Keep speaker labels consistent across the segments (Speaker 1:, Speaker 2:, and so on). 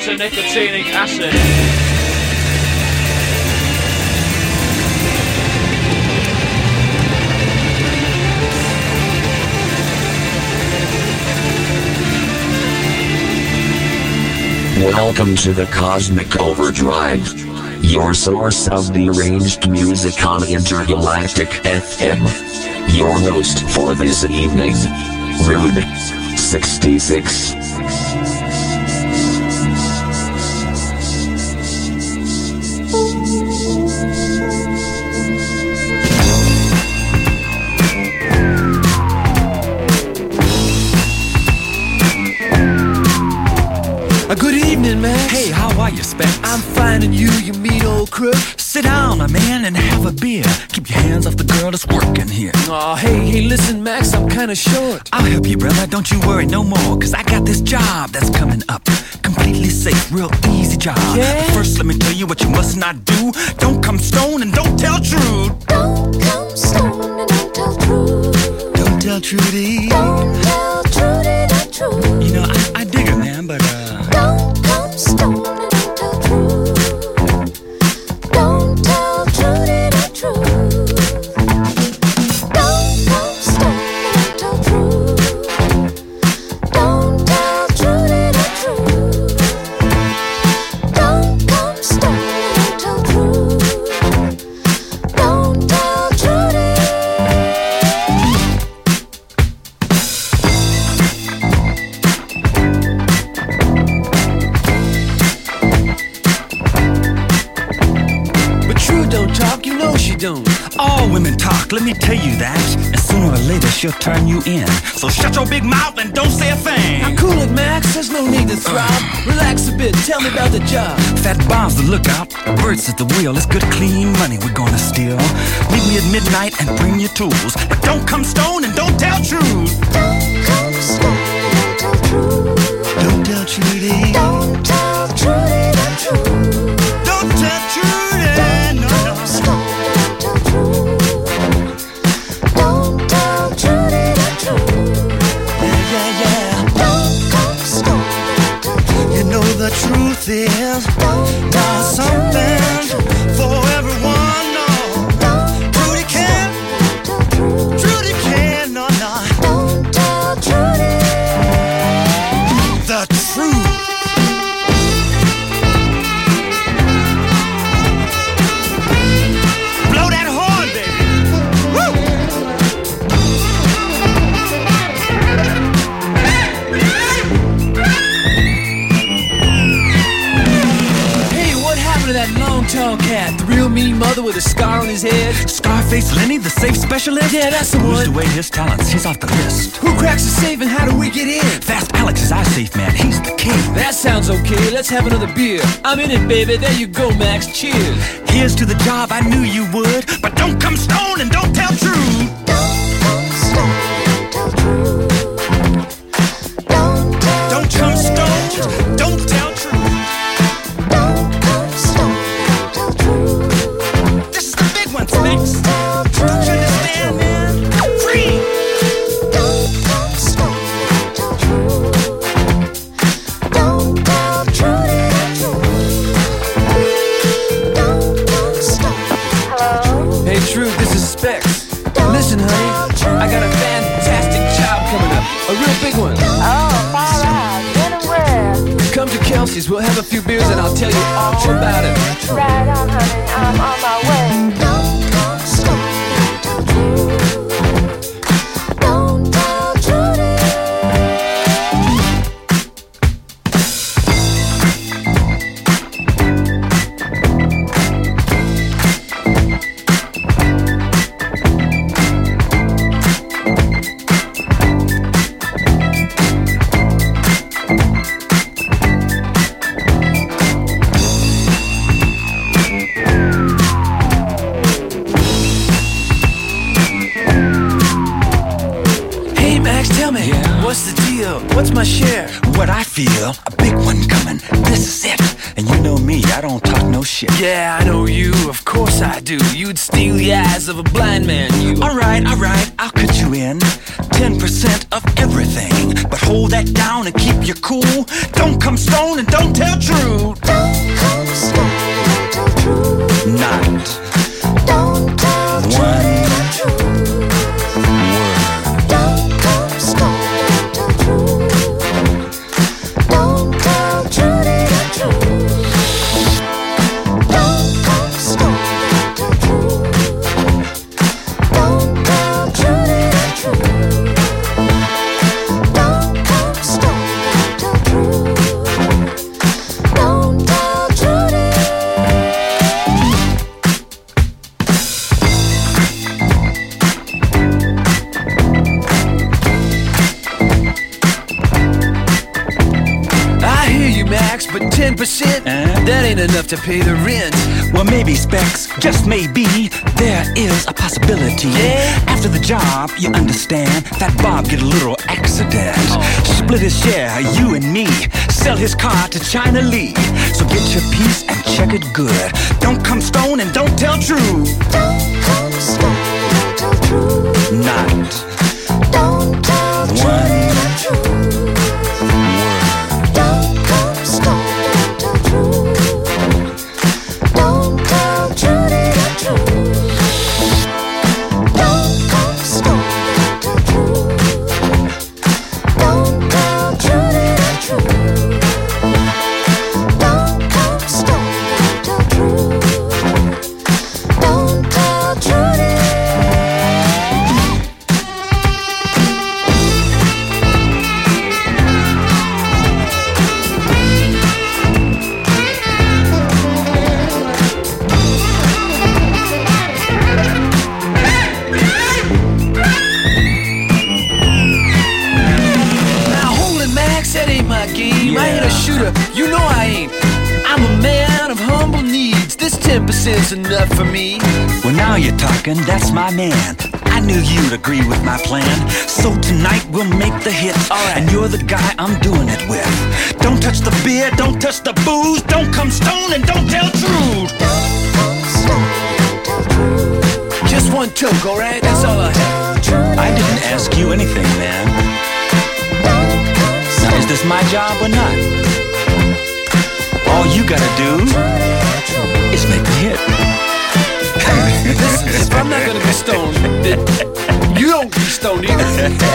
Speaker 1: to nicotinic acid.
Speaker 2: Welcome to the Cosmic Overdrive, your source of deranged music on Intergalactic FM. Your host for this evening, Rude 66.
Speaker 3: Good evening, Max.
Speaker 4: Hey, how are you, Specs?
Speaker 3: I'm fine, and you mean old crook?
Speaker 4: Sit down, my man, and have a beer. Keep your hands off the girl that's working here.
Speaker 3: Aw, hey, listen, Max, I'm kinda short.
Speaker 4: I'll help you, brother, don't you worry no more, cause I got this job that's coming up. Completely safe, real easy job.
Speaker 3: Yeah?
Speaker 4: But first, let me tell you what you must not do. Don't come stone and don't tell Trude.
Speaker 5: Don't come stone and don't tell Trude.
Speaker 4: Don't tell Trudy.
Speaker 5: Don't tell Trudy the truth.
Speaker 4: You know, I dig her, man, but
Speaker 5: Don't come stone and don't tell Trude. Don't tell Trudy the truth. Don't come stone and don't tell Trude. Don't tell Trudy the truth. Don't come stone and don't tell Trude. Don't tell Trudy.
Speaker 3: But Trude don't talk, you know she don't.
Speaker 4: all women talk, let me tell you that. And sooner or later she'll turn you in. So shut your big mouth and don't say a thing.
Speaker 3: Now cool it, Max, there's no need to throb. Relax a bit, tell me about the job.
Speaker 4: Fat Bob's the lookout, Bert's at the wheel. It's good clean money we're gonna steal. Meet me at midnight and bring your tools. But don't come stone and don't tell Trude.
Speaker 5: Don't come stone and don't tell Trude.
Speaker 4: Don't tell Trudy.
Speaker 5: Don't tell Trudy the truth.
Speaker 4: Don't tell Trudy. No,
Speaker 5: Come
Speaker 4: no.
Speaker 5: stone and don't tell Trude. Don't tell Trudy the truth.
Speaker 4: Yeah, yeah, yeah.
Speaker 5: Don't come stone and don't tell Trude.
Speaker 4: You know the truth is
Speaker 5: Don't
Speaker 4: not
Speaker 5: tell
Speaker 4: something
Speaker 5: Trudy the truth.
Speaker 4: for everyone. No,
Speaker 5: Don't
Speaker 4: Trudy can,
Speaker 5: tell Trude.
Speaker 4: Trudy can, no, no.
Speaker 5: Don't tell Trudy.
Speaker 4: The truth. Blow that horn, baby. Woo!
Speaker 3: Hey, what happened to that long tall cat? The real mean mother with a scar on his head?
Speaker 4: Scarface Lenny, the safe specialist?
Speaker 3: Yeah, that's the
Speaker 4: Who's
Speaker 3: one.
Speaker 4: away his talents? He's off the list.
Speaker 3: Who cracks the safe and how do we get in?
Speaker 4: Fast Alex is our safe man. He's the king.
Speaker 3: That sounds okay, let's have another beer. I'm in it, baby, there you go, Max, cheers.
Speaker 4: Here's to the job, I knew you would. But don't come stone and don't tell Trude.
Speaker 5: Don't come stone and tell Trude. Don't tell
Speaker 4: Don't come
Speaker 5: Trudy the
Speaker 4: stone,
Speaker 5: truth.
Speaker 4: don't tell Trude.
Speaker 5: Don't come stone and tell Trude.
Speaker 4: This is the big one, Specs.
Speaker 5: Tell
Speaker 4: Don't
Speaker 5: Trudy
Speaker 4: you
Speaker 5: the
Speaker 4: understand,
Speaker 5: truth.
Speaker 4: man? Free.
Speaker 5: Don't come stone and tell Trude. Don't tell Trudy the truth. Don't come stone and tell Trude.
Speaker 3: Hey, Trude, this is Specs. Listen, honey, I got a fantastic job coming up. A real big one.
Speaker 5: Oh, far out. Get away.
Speaker 3: Come to Kelsey's, we'll have a few beers and I'll tell you all about it.
Speaker 5: Right on, honey. I'm on my way. Don't come stone and tell Trude. Don't tell Trudy.
Speaker 3: Hey, Max, tell me,
Speaker 4: Yeah?
Speaker 3: what's the deal? What's my share?
Speaker 4: What I feel, a big one coming. This is it. And you know me, I don't talk no shit.
Speaker 3: Yeah, I know you, of course I do. You'd steal the eyes of a blind man, you.
Speaker 4: All right, I'll cut you in. 10% of everything. But hold that down and keep you cool. Don't come stone and don't tell truth.
Speaker 5: Don't come stone and tell truth.
Speaker 4: Not
Speaker 5: Don't tell
Speaker 4: one
Speaker 5: truth.
Speaker 4: word.
Speaker 5: Don't come stone and tell truth. Don't tell Trudy the truth. Don't come stone and tell truth. Don't tell Trudy the truth. Don't come stone and tell truth. Don't tell Trudy.
Speaker 3: I hear you, Max, but 10%? That ain't enough to pay the rent.
Speaker 4: Well, maybe, Specs, just maybe, there is a possibility.
Speaker 3: Yeah?
Speaker 4: After the job, you understand, that Bob get a little accident. Split his share, you and me. Sell his car to China Lee. So get your piece and check it good. Don't come stone and don't tell truth.
Speaker 5: Don't come stone and tell truth.
Speaker 4: Not
Speaker 5: Don't tell Trudy the truth. Don't come stone and tell truth. Don't tell Trudy the truth. Don't come stone and tell truth. Don't tell Trudy the truth. Don't come stone and tell truth. Don't tell Trudy.
Speaker 3: Now hold it, Max, that ain't my game. I ain't a shooter, you know I ain't. I'm a man of humble needs. This 10%'s enough for me.
Speaker 4: Well, now you're talking, that's my man. I knew you'd agree with my plan. So tonight we'll make the hits.
Speaker 3: Alright.
Speaker 4: And you're the guy I'm doing it with. Don't touch the beer, don't touch the booze. Don't come stone and don't tell truth.
Speaker 5: Don't come stone and tell truth.
Speaker 3: Just one toke, alright? That's all I have.
Speaker 4: I didn't ask you anything, man. Now, is this my job or not? All you gotta do is make the hit.
Speaker 3: Listen, if I'm not gonna be stoned, then you don't be stoned either.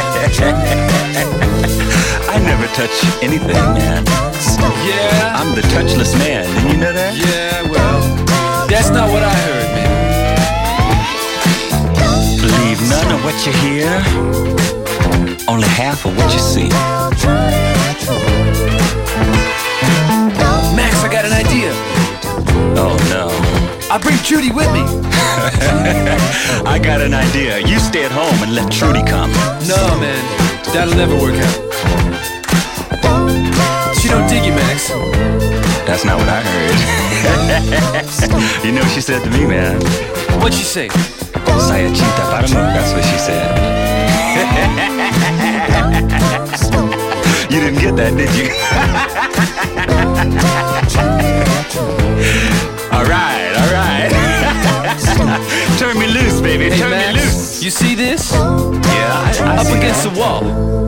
Speaker 4: I never touch anything, man.
Speaker 3: Yeah?
Speaker 4: I'm the touchless man. Didn't you know that?
Speaker 3: Yeah, well, that's not what I heard, man.
Speaker 4: Believe none of what you hear, only half of what you see.
Speaker 3: Max, I got an idea.
Speaker 4: Oh no.
Speaker 3: I'll bring Trudy with me.
Speaker 4: I got an idea. You stay at home and let Trudy come.
Speaker 3: No, man, that'll never work out. She don't dig you, Max.
Speaker 4: That's not what I heard. You know what she said to me, man?
Speaker 3: What'd she say?
Speaker 4: Sayachita paramu, that's what she said. You didn't get that, did you? Alright, alright. Turn me loose, baby,
Speaker 3: Hey,
Speaker 4: turn
Speaker 3: Max,
Speaker 4: me loose.
Speaker 3: you see this?
Speaker 4: Yeah, I
Speaker 3: Up
Speaker 4: see
Speaker 3: against
Speaker 4: that.
Speaker 3: the wall.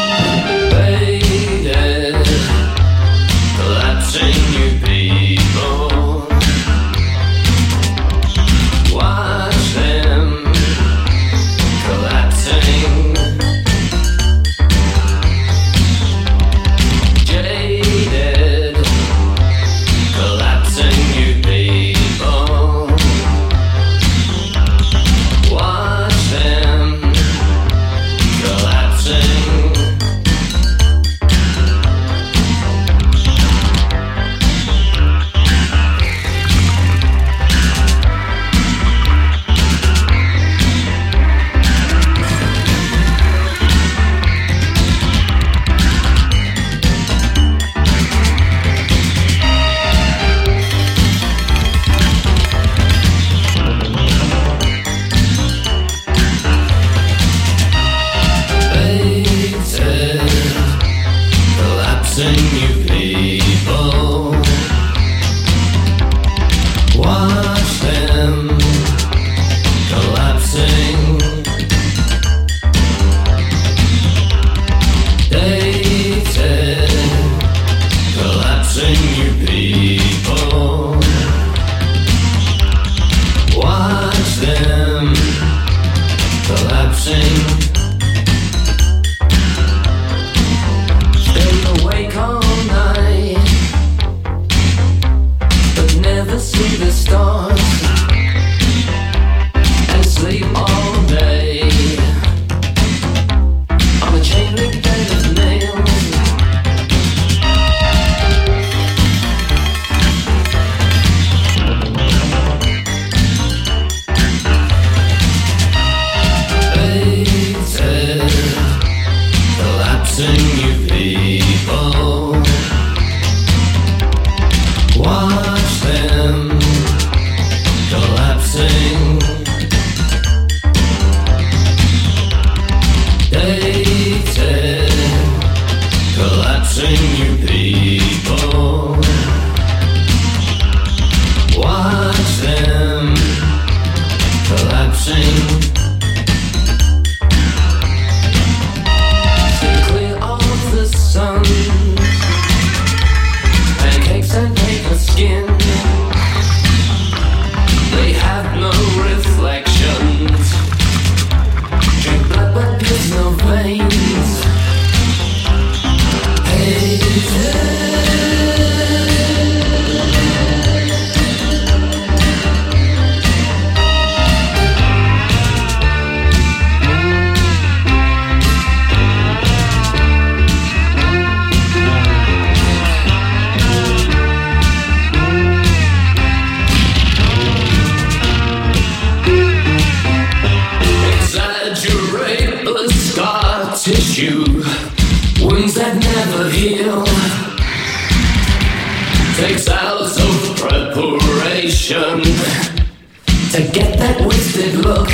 Speaker 1: Collapsing you people. Takes hours of preparation to get that wasted look.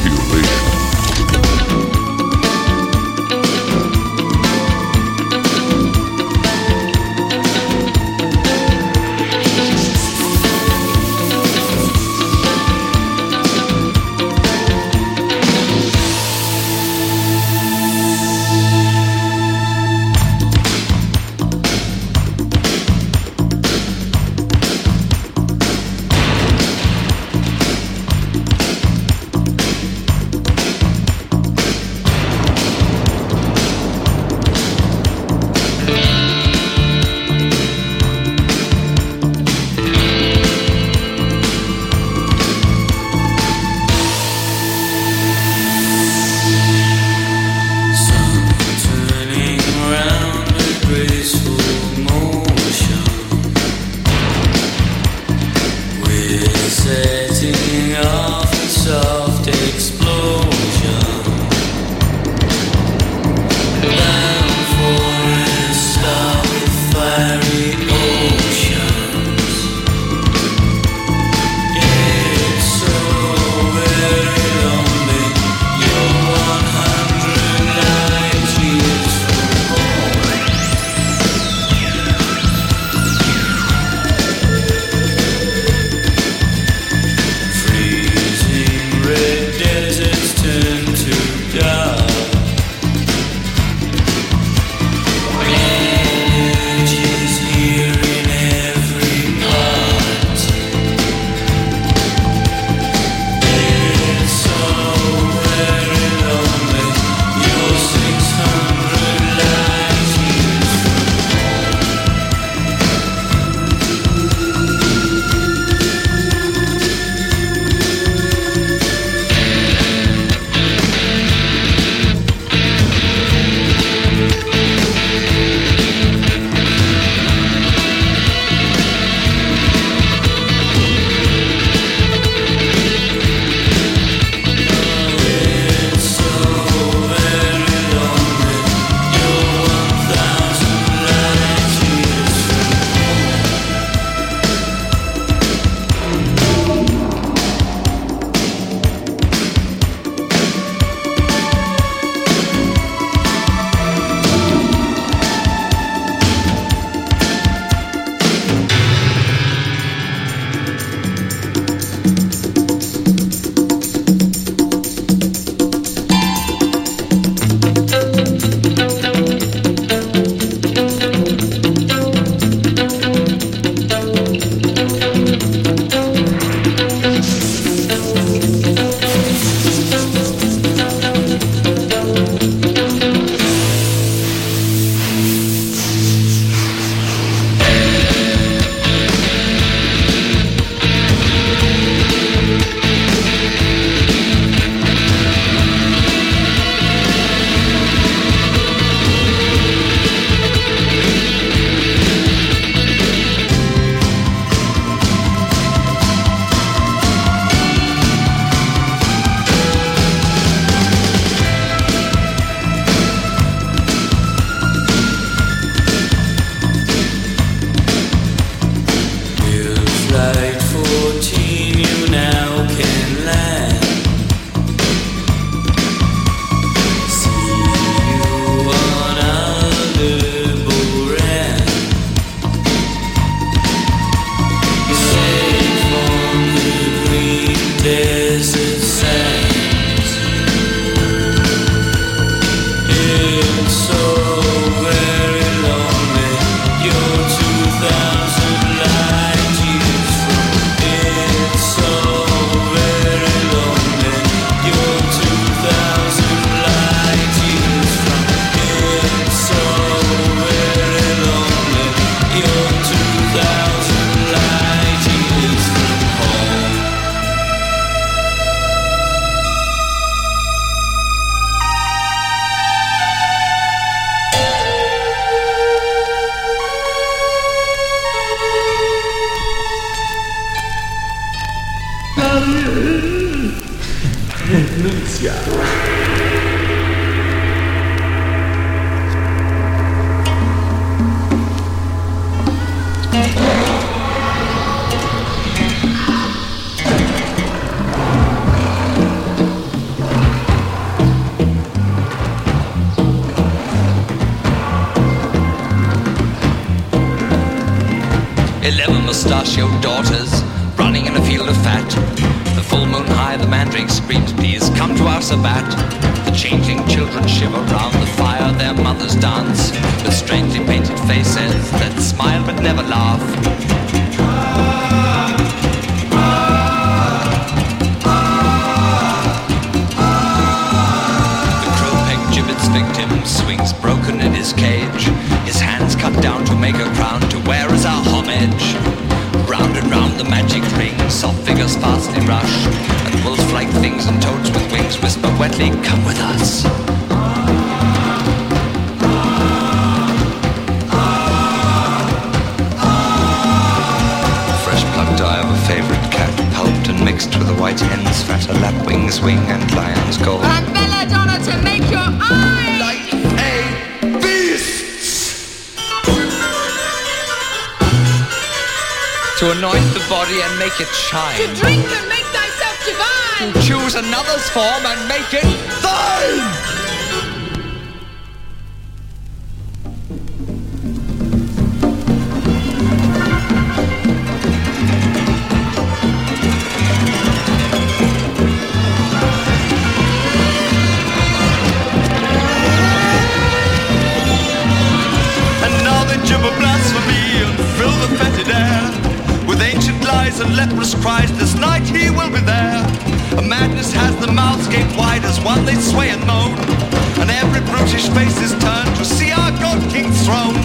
Speaker 6: See you later.
Speaker 7: mustachioed daughters running in a field of fat. The full moon high, the mandrake screams, please come to our sabbat. The changing children shiver round the fire, their mothers dance with strangely painted faces that smile but never laugh. The crow-pegged gibbet's victim swings broken in his cage, his hands cut down to make a crown to wear as our homage. Round and round the magic ring, soft figures fastly rush, and wolf-like things and toads with wings whisper wetly, come with us. Fresh plucked eye of a favorite cat, pulped and mixed with a white hen's fat, a lapwing's wing and lion's gold.
Speaker 8: And belladonna to make your eye
Speaker 7: Like a beast! To anoint the body and make it shine.
Speaker 8: to drink and make thyself divine.
Speaker 7: To choose another's form and make it thine!
Speaker 9: And now they gibber blasphemy and fill the fetid air with ancient lies and leprous cries. This night he will be there. A madness has the mouths gape wide as one they sway and moan, and every brutish face is turned to see our God King's throne.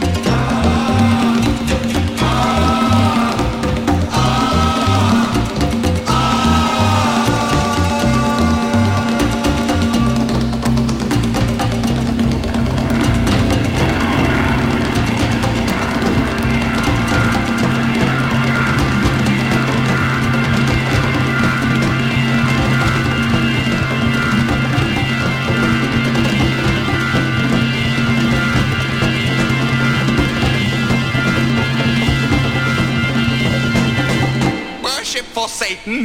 Speaker 7: Worship for Satan!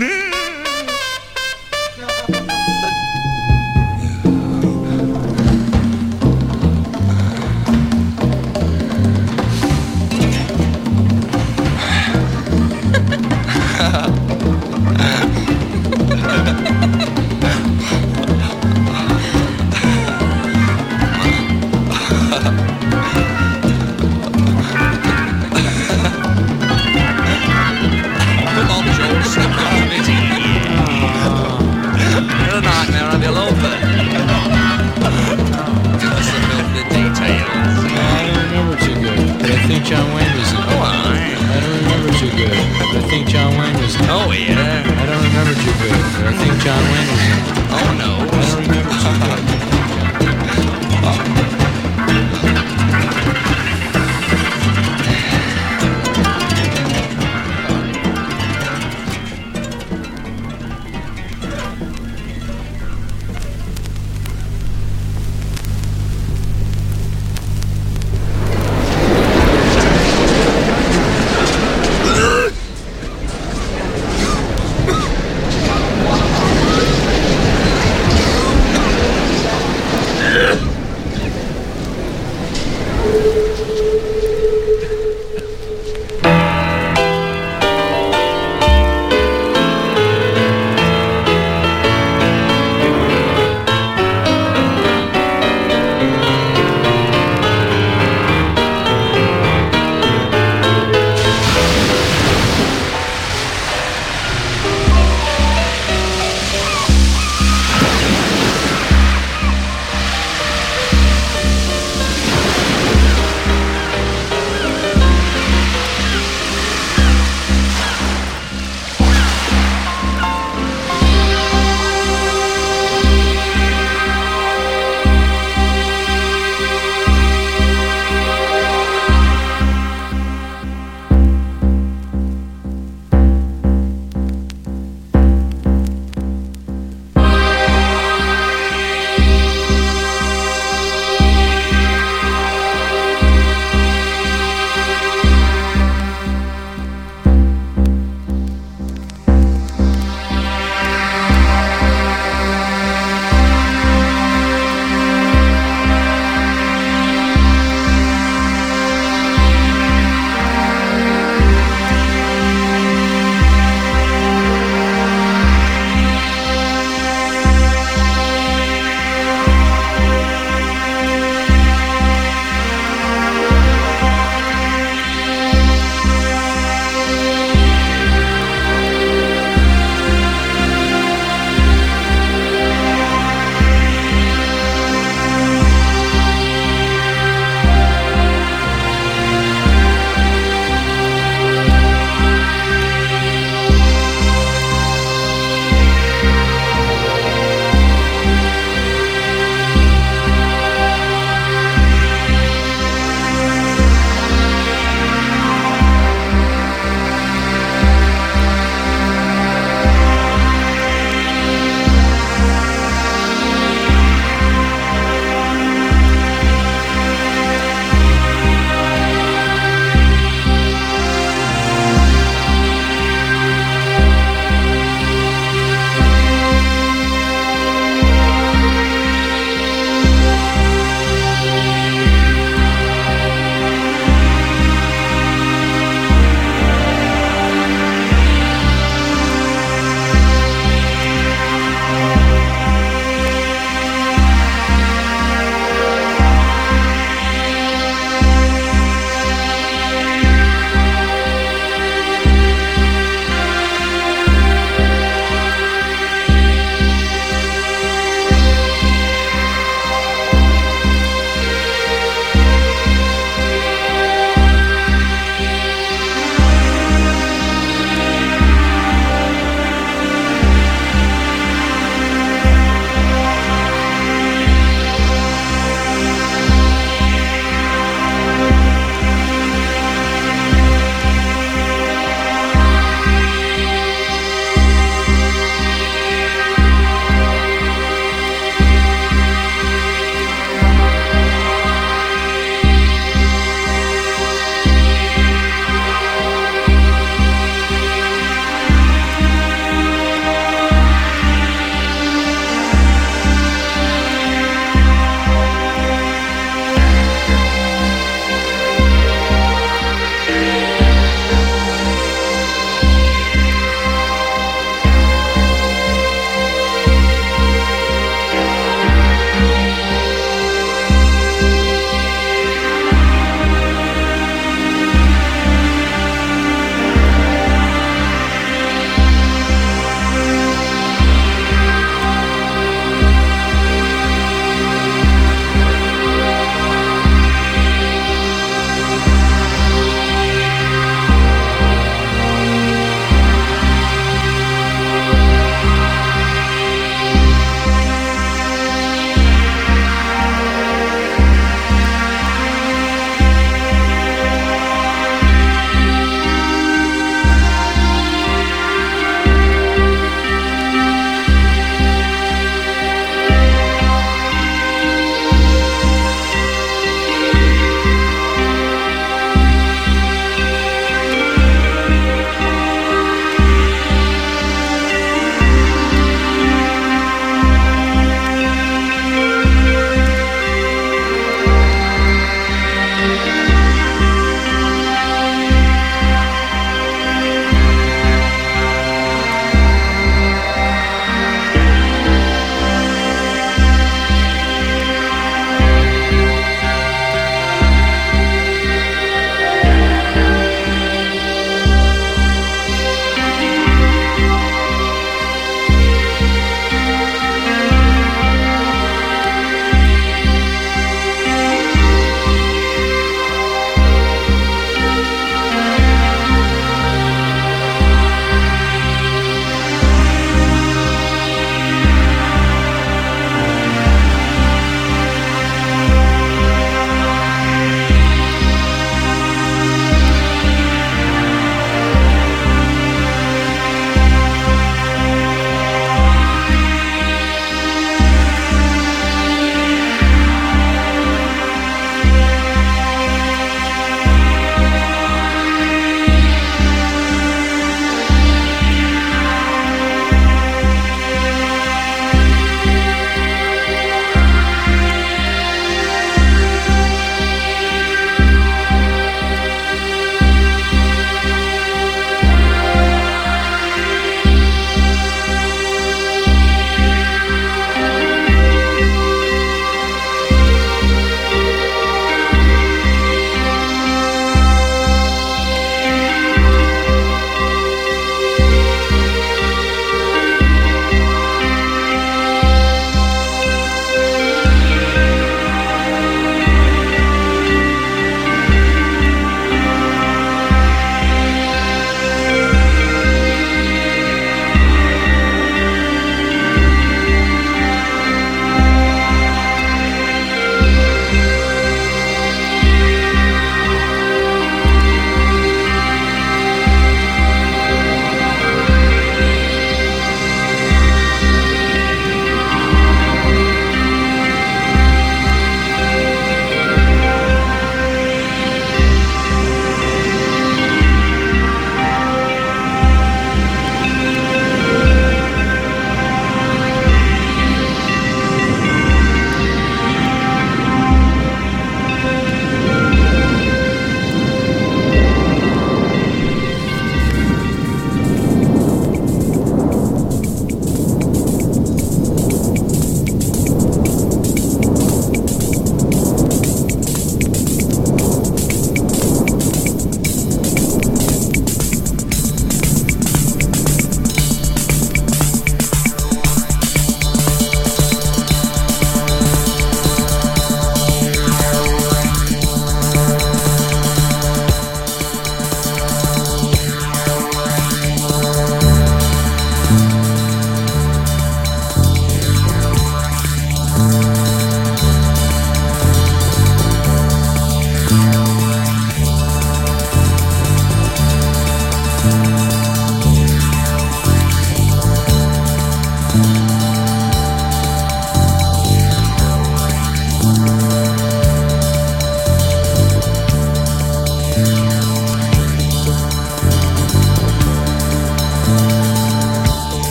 Speaker 7: Come on, Joe, snap out of it.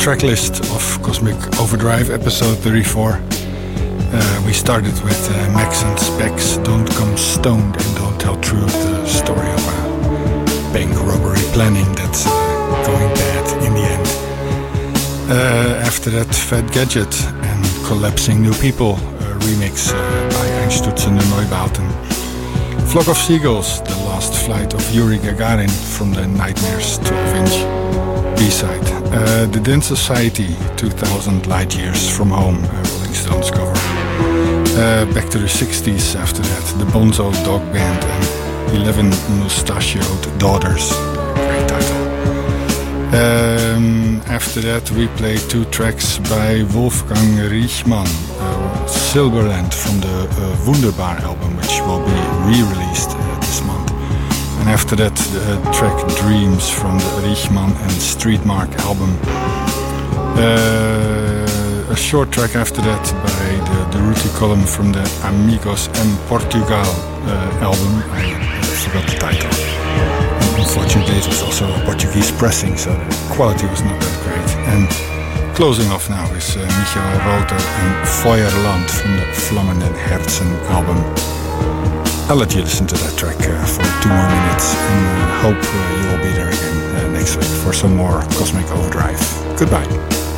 Speaker 10: track list of Cosmic Overdrive episode 34. We started with Max and Specs, Don't Come Stoned and Don't Tell Truth, the story of a bank robbery planning that's going bad in the end. After that, Fat Gadget and Collapsing New People, a remix by Einstürzen und Neubauten. Flock of Seagulls, The Last Flight of Yuri Gagarin from the Nightmares 12-inch B-side. The Dance Society, 2000 Light Years from Home, Rolling Stones cover. Back to the 60s after that, the Bonzo Dog Band and 11 Mustachioed Daughters. Great title. After that, we played 2 tracks by Wolfgang Riechmann, Silberland from the Wunderbar album, which will be re-released this month. And after that, the track Dreams from the Riechmann and Streetmark album. A short track after that by the Ruti column from the Amigos en Portugal album. I forgot the title. Unfortunately, it was also a Portuguese pressing, so the quality was not that great. And closing off now is Michael Rother and Feuerland from the Flammen en Herzen album. I'll let you listen to that track for 2 more minutes, and hope you will be there again next week for some more Cosmic Overdrive. Goodbye.